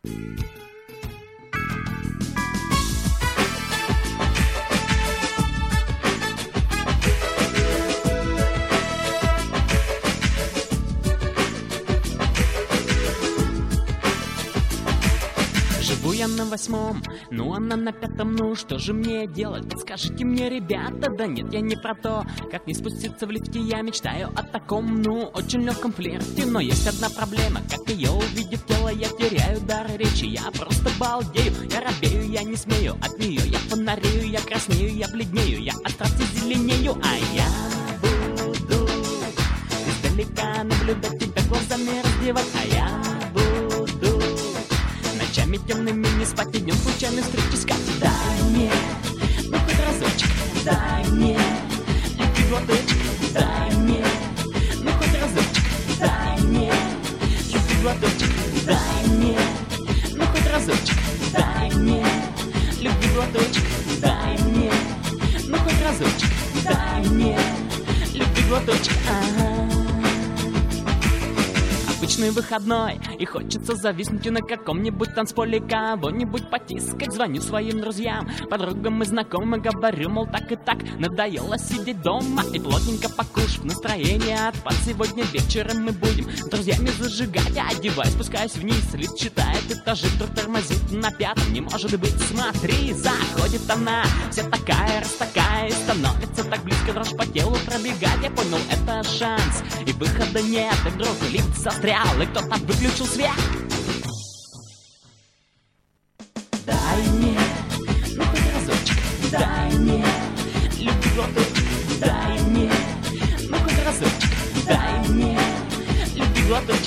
Живу я на 8-м, ну она на 5-м, ну что же мне делать? Подскажите мне, ребята, да нет, я не про то. Как не спуститься в лифте, я мечтаю о таком, ну, очень легком флирте. Но есть одна проблема, как ее увидев тело, я теряю дар речи. Я просто балдею, я робею, я не смею от нее. Я фонарею, я краснею, я бледнею, я от страсти зеленею. А я буду издалека наблюдать тебя, глазами раздевать. А я буду ночами темными не спать и днем случайно встречи искать. Дай мне, ну хоть разочек, дай мне легкий глоточек, дай мне, ну хоть разочек, дай мне легкий глоточек, дай мне, ну хоть разочек, дай мне легкий глоточек, дай мне, ну хоть разочек, дай мне легкий глоточек. Обычный выходной, и хочется зависнуть на каком-нибудь танцполе, кого-нибудь потискать. Звоню своим друзьям, подругам и знакомым, говорю, мол, так и так, надоело сидеть дома. И плотненько покушав, настроение отпад. Сегодня вечером мы будем с друзьями зажигать. Я одеваюсь, спускаюсь вниз, лифт считает этажи, вдруг тормозит на 5-м. Не может быть, смотри, заходит она, вся такая, раз такая, и становится так близко, дрожь по телу пробегать. Я понял, это шанс, и выхода нет, и вдруг лифт застрял, и кто-то выключил свет. Дай мне, ну хоть разочек, дай мне легкий глоточек, дай мне, ну хоть разочек, дай мне легкий глоточек.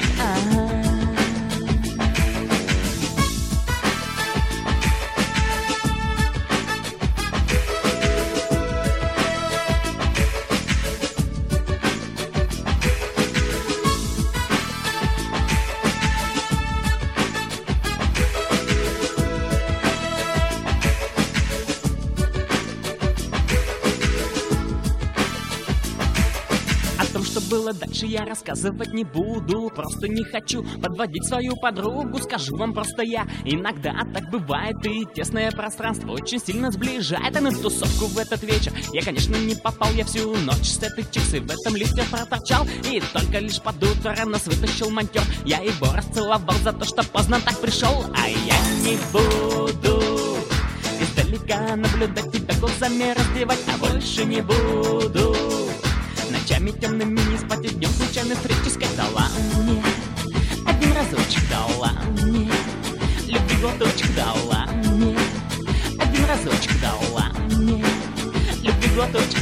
Было дальше, я рассказывать не буду. Просто не хочу подводить свою подругу. Скажу вам просто я, иногда так бывает. И тесное пространство очень сильно сближает. А на тусовку в этот вечер я, конечно, не попал. Я всю ночь с этой чиксой в этом лифте проторчал. И только лишь под утро нас вытащил монтер. Я его расцеловал за то, что поздно так пришел. А я не буду издалека наблюдать тебя, глазами раздевать. А больше не буду ночами темными не спать и днем случайно встречи искать. Дала мне один разочек, дала мне легкий глоточек, дала мне один разочек, дала мне легкий глоточек.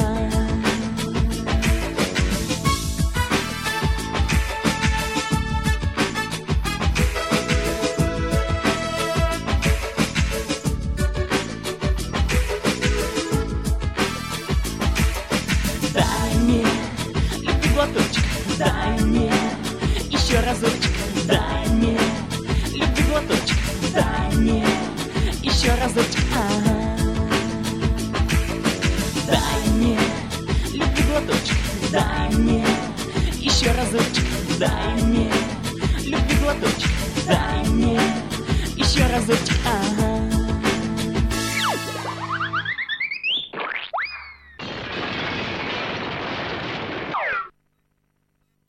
Глоточек, дай мне еще разочек, дай мне легкий глоточек, дай мне еще разочек. Дай мне легкий глоточек, дай мне еще разочек, дай мне легкий глоточек, дай мне еще разочек.